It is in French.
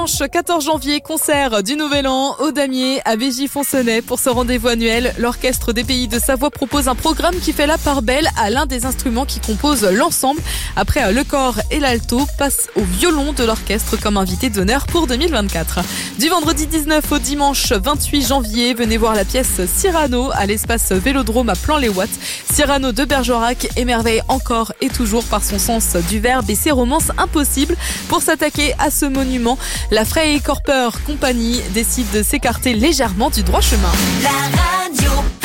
Dimanche 14 janvier, concert du Nouvel An au Damier à Veigy-Foncenay. Pour ce rendez-vous annuel, l'Orchestre des Pays de Savoie propose un programme qui fait la part belle à l'un des instruments qui composent l'ensemble. Après le cor et l'alto, passe au violon de l'orchestre comme invité d'honneur pour 2024. Du vendredi 19 au dimanche 28 janvier, venez voir la pièce Cyrano à l'espace Vélodrome à Plan-les-Ouates. Cyrano de Bergerac émerveille encore et toujours par son sens du verbe et ses romances impossibles. Pour s'attaquer à ce monument, la Frey Corper Company décide de s'écarter légèrement du droit chemin. La radio.